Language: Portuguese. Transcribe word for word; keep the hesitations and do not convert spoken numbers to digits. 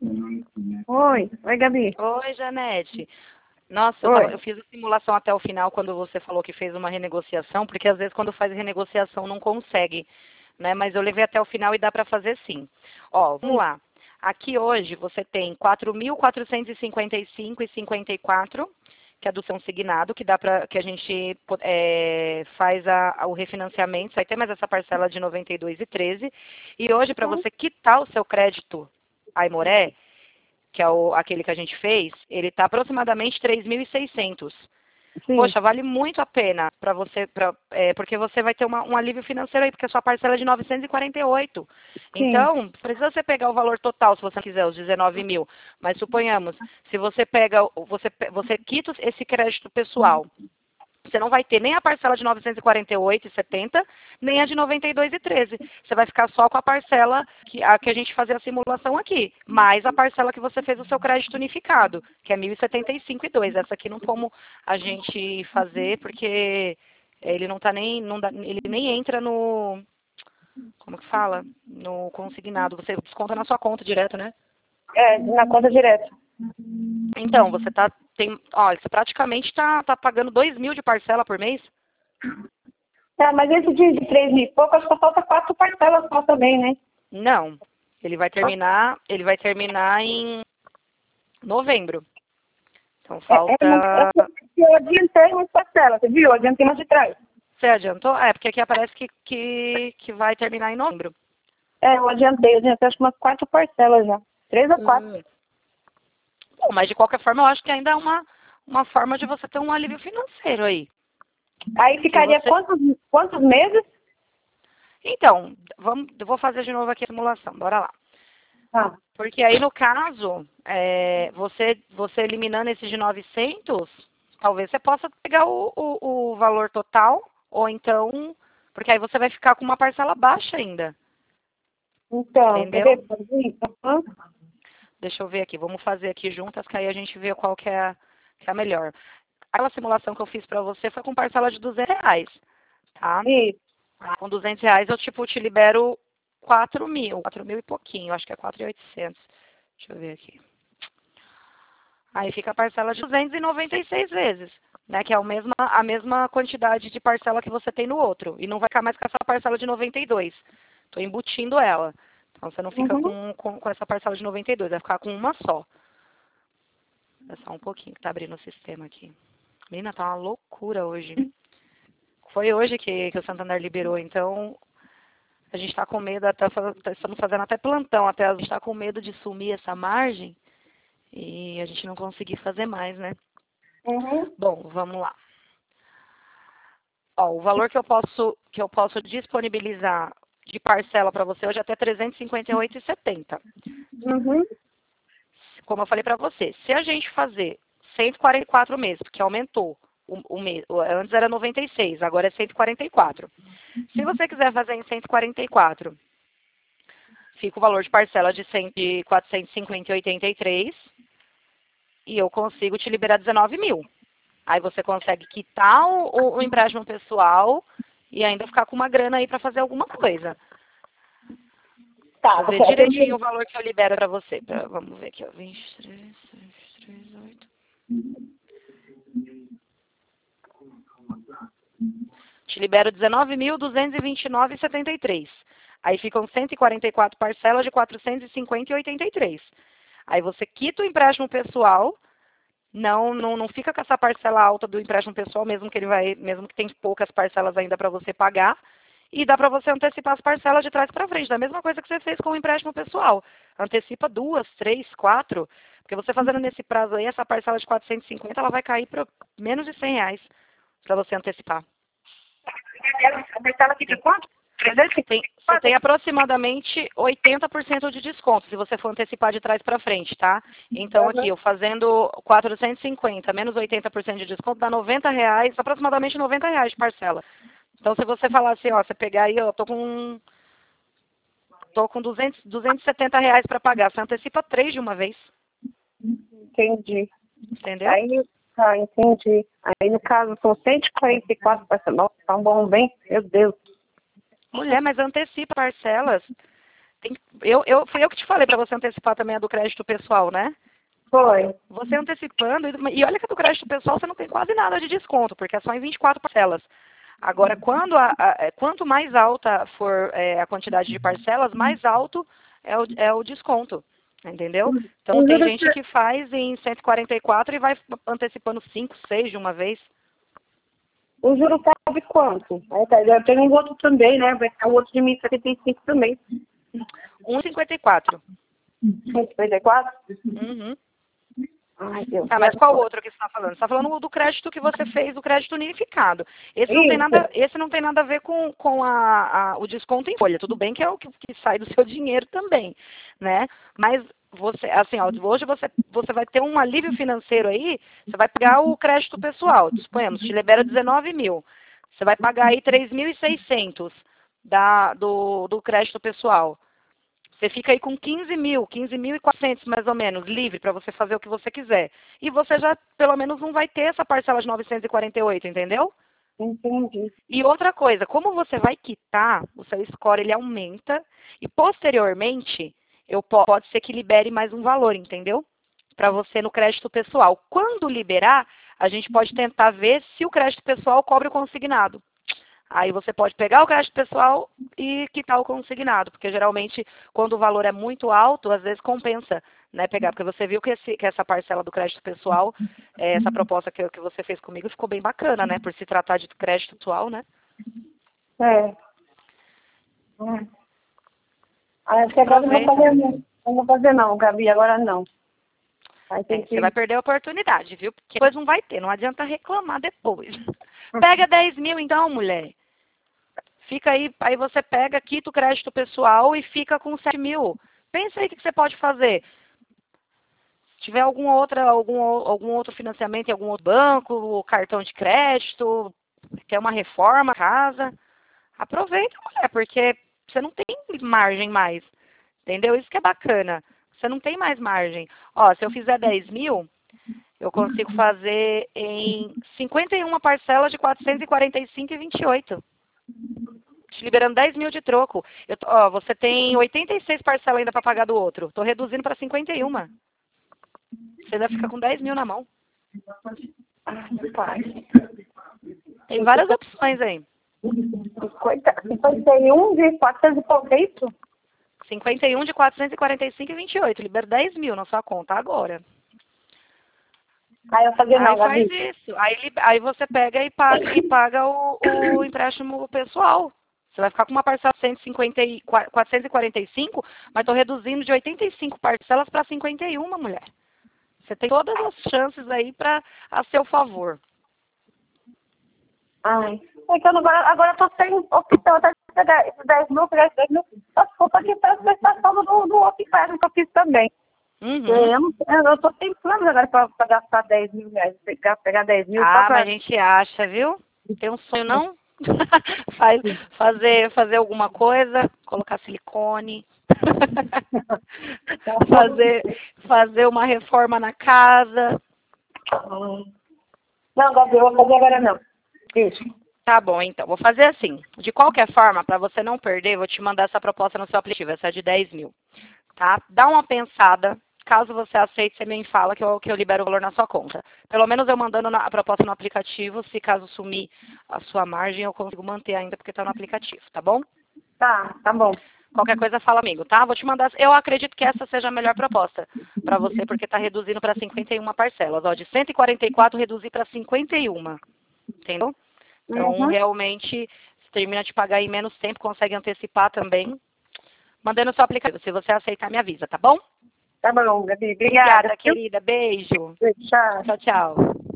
Oi, oi, Gabi. Oi, Janete. Nossa, eu, Oi. tava- eu fiz a simulação até o final quando você falou que fez uma renegociação, porque às vezes quando faz renegociação não consegue, né? Mas eu levei até o final e dá para fazer sim. Ó, vamos lá. Aqui hoje você tem quatro mil quatrocentos e cinquenta e cinco reais e cinquenta e quatro centavos, que é do consignado, que dá para que a gente é, faz a, a- o refinanciamento, vai ter mais essa parcela de noventa e dois reais e treze centavos. E hoje para você quitar o seu crédito Aimoré, que é o, aquele que a gente fez, ele está aproximadamente três mil e seiscentos. Sim. Poxa, vale muito a pena para você, pra, é, porque você vai ter uma, um alívio financeiro aí, porque a sua parcela é de novecentos e quarenta e oito. Sim. Então, precisa você pegar o valor total, se você quiser, os dezenove mil. Mas suponhamos, se você pega, você, você quita esse crédito pessoal, você não vai ter nem a parcela de novecentos e quarenta e oito reais e setenta centavos, nem a de noventa e dois reais e treze centavos. Você vai ficar só com a parcela que a, que a gente fazia a simulação aqui, mais a parcela que você fez o seu crédito unificado, que é mil e setenta e cinco reais e dois centavos. Essa aqui não como a gente fazer, porque ele não tá nem, não dá, ele nem entra no, como que fala? No consignado. Você desconta na sua conta direto, né? É, na conta direta. Então, você tá, tem, olha, você praticamente está tá pagando dois mil de parcela por mês. Tá, mas esse de, de três mil e pouco, acho que só falta quatro parcelas só também, né? Não. Ele vai terminar, ele vai terminar em novembro. Então É, é, mas falta. eu adiantei umas parcelas, você viu? Eu adiantei umas de trás. Você adiantou? É, porque aqui aparece que, que, que vai terminar em novembro. É, eu adiantei, eu adiantei acho que umas quatro parcelas já. Três ou quatro. Hum. Bom, mas de qualquer forma, eu acho que ainda é uma, uma forma de você ter um alívio financeiro aí. Aí ficaria você... quantos, quantos meses? Então, vamos, eu vou fazer de novo aqui a simulação. Bora lá. Ah, Porque aí, no caso, é, você, você eliminando esse de novecentos, talvez você possa pegar o, o, o valor total, ou então, porque aí você vai ficar com uma parcela baixa ainda, então, quer entendeu? ver? Uhum. Deixa eu ver aqui, vamos fazer aqui juntas, que aí a gente vê qual que é a, que é a melhor. Aquela simulação que eu fiz pra você foi com parcela de duzentos reais, tá? Isso. Com duzentos reais eu, tipo, te libero quatro mil, quatro mil e pouquinho, acho que é quatro mil e oitocentos. Deixa eu ver aqui. Aí fica a parcela de duzentos e noventa e seis vezes, né? Que é a mesma, a mesma quantidade de parcela que você tem no outro. E não vai ficar mais com essa parcela de noventa e dois. Estou embutindo ela. Então você não fica Uhum. com, com, com essa parcela de noventa e dois, vai ficar com uma só. É só um pouquinho que tá abrindo o sistema aqui. Menina, tá uma loucura hoje. Foi hoje que, que o Santander liberou, então a gente está com medo, até, estamos fazendo até plantão, até a gente está com medo de sumir essa margem e a gente não conseguir fazer mais, né? Uhum. Bom, vamos lá. Ó, o valor que eu posso que eu posso disponibilizar de parcela para você hoje é até trezentos e cinquenta e oito reais e setenta centavos. Uhum. Como eu falei para você, se a gente fazer cento e quarenta e quatro meses, porque aumentou o, o mês, antes era noventa e seis, agora é cento e quarenta e quatro. Se você quiser fazer em cento e quarenta e quatro, fica o valor de parcela de quatrocentos e cinquenta e oitenta e três e eu consigo te liberar dezenove mil. Aí você consegue quitar o, o, o empréstimo pessoal e ainda ficar com uma grana aí para fazer alguma coisa. Tá, Deixa eu ver porque direitinho o eu valor que eu libero para você. Pra, vamos ver aqui, ó. vinte e três, vinte e três, oito. Te libero dezenove mil duzentos e vinte e nove reais e setenta e três. Aí ficam cento e quarenta e quatro parcelas de quatrocentos e cinquenta reais e oitenta e três. Aí você quita o empréstimo pessoal. Não, não, não fica com essa parcela alta do empréstimo pessoal, mesmo que ele vai, mesmo que tem poucas parcelas ainda para você pagar. E dá para você antecipar as parcelas de trás para frente, da mesma coisa que você fez com o empréstimo pessoal. Antecipa duas, três, quatro, porque você fazendo nesse prazo aí, essa parcela de quatrocentos e cinquenta, ela vai cair para menos de cem reais para você antecipar. a parcela fica quanto? trezentos e Tem, cinquenta. você tem aproximadamente oitenta por cento de desconto, se você for antecipar de trás para frente, tá? Então, aqui, eu fazendo quatrocentos e cinquenta menos oitenta por cento de desconto, dá noventa reais, aproximadamente noventa reais de parcela. Então, se você falar assim, ó, você pegar aí, ó, tô com, tô com duzentos, duzentos e setenta reais para pagar, você antecipa três de uma vez, Entendi. entendeu? Aí, tá, entendi. Aí, no caso, são cento e quarenta e quatro parcelas. Nossa, tá um bom bem. Meu Deus. Mulher, mas antecipa parcelas. tem, eu, eu, foi eu que te falei para você antecipar também a do crédito pessoal, né? Foi. Você antecipando, e olha que a do crédito pessoal você não tem quase nada de desconto, porque é só em vinte e quatro parcelas. Agora, quando a, a, quanto mais alta for é, a quantidade de parcelas, mais alto é o, é o desconto, entendeu? Então, O tem juro gente que faz em cento e quarenta e quatro e vai antecipando cinco, seis de uma vez. O juro tá de quanto? Aí tá, eu tenho um outro também, né? Vai ter o outro de mil e setenta e cinco também. um e cinquenta e quatro. cento e cinquenta e quatro? Uhum. Ai, Deus. Tá, mas qual outro que você está falando? Você está falando do crédito que você fez, do crédito unificado. Esse não tem Isso. nada, esse não tem nada a ver com, com a, a- o desconto em folha. Tudo bem que é o que, que sai do seu dinheiro também, né? Mas você, assim, ó, hoje você, você vai ter um alívio financeiro aí, você vai pagar o crédito pessoal. Suponhamos, te libera dezenove mil. Você vai pagar aí três mil e seiscentos da, do, do crédito pessoal. Você fica aí com quinze mil, quinze mil e quatrocentos mais ou menos, livre para você fazer o que você quiser. E você já, pelo menos, não vai ter essa parcela de novecentos e quarenta e oito, entendeu? Entendi. E outra coisa, como você vai quitar, o seu score ele aumenta e posteriormente eu, po- pode ser que libere mais um valor, entendeu? Para você no crédito pessoal. Quando liberar, a gente pode tentar ver se o crédito pessoal cobre o consignado. Aí você pode pegar o crédito pessoal e quitar o consignado, porque geralmente quando o valor é muito alto, às vezes compensa, né, pegar, porque você viu que, esse, que essa parcela do crédito pessoal, eh, essa proposta que, que você fez comigo ficou bem bacana, né, por se tratar de crédito pessoal, né? É. É. Ah, acho que agora eu não vou Aproveita. fazer, não. Não vou fazer não, Gabi, agora não. Aí tem É, que... você vai perder a oportunidade, viu? Porque depois não vai ter, não adianta reclamar depois. Pega dez mil então, mulher. Fica aí, aí você pega, quita o crédito pessoal e fica com sete mil. Pensa aí o que você pode fazer. Se tiver algum, outra, algum, algum outro financiamento em algum outro banco, cartão de crédito, quer uma reforma, casa, aproveita, mulher, porque você não tem margem mais. Entendeu? Isso que é bacana. Você não tem mais margem. Ó, se eu fizer dez mil, eu consigo fazer em cinquenta e uma parcelas de quatrocentos e quarenta e cinco e vinte e oito. Te liberando dez mil de troco. Eu, tô- ó, você tem oitenta e seis parcelas ainda para pagar do outro. Estou reduzindo para cinquenta e um. Você ainda fica com dez mil na mão. Ah, meu pai. Tem várias opções aí. cinquenta, cinquenta e um de quatrocentos e pouco, é isso? cinquenta e um de quatrocentos e quarenta e cinco e vinte e oito. Libera dez mil na sua conta agora. Aí eu fazer não, Aí faz Gabi. isso. Aí, li- aí você pega e paga, e paga o, o empréstimo pessoal. Você vai ficar com uma parcela de cento e cinquenta e quatrocentos e quarenta e cinco, mas estou reduzindo de oitenta e cinco parcelas para cinquenta e uma, mulher. Você tem todas as chances aí para a seu favor. Ai. Então agora, agora eu tô sem opção até pegar esses dez mil, pegar esses dez mil. Só se for pra quitar a prestação do, do outro empréstimo que eu fiz também. Uhum. Eu, não- eu tô sem planos agora pra, pra gastar dez mil reais, pegar, pegar dez mil só Ah, pra... mas a gente acha, viu? Tem um sonho, não? Faz, fazer, fazer alguma coisa, colocar silicone, fazer, fazer uma reforma na casa. Não, Gabi, eu vou fazer agora não. Isso. Tá bom, então. Vou fazer assim. De qualquer forma, para você não perder, vou te mandar essa proposta no seu aplicativo. Essa é de dez mil. Tá? Dá uma pensada. Caso você aceite, você me fala que eu, que eu libero o valor na sua conta. Pelo menos eu mandando na- a proposta no aplicativo. Se caso sumir a sua margem, eu consigo manter ainda porque está no aplicativo, tá bom? Tá, tá bom. Qualquer coisa, fala amigo, tá? Vou te mandar. Eu acredito que essa seja a melhor proposta para você, porque está reduzindo para cinquenta e uma parcelas. Ó, de cento e quarenta e quatro, reduzir para cinquenta e um. Entendeu? Então, Uhum. realmente, você termina de pagar em menos tempo, consegue antecipar também. Mandei no seu aplicativo. Se você aceitar, me avisa, tá bom? Tá bom, Gabi. Obrigada. Obrigada, querida. Beijo. Tchau. Tchau, tchau.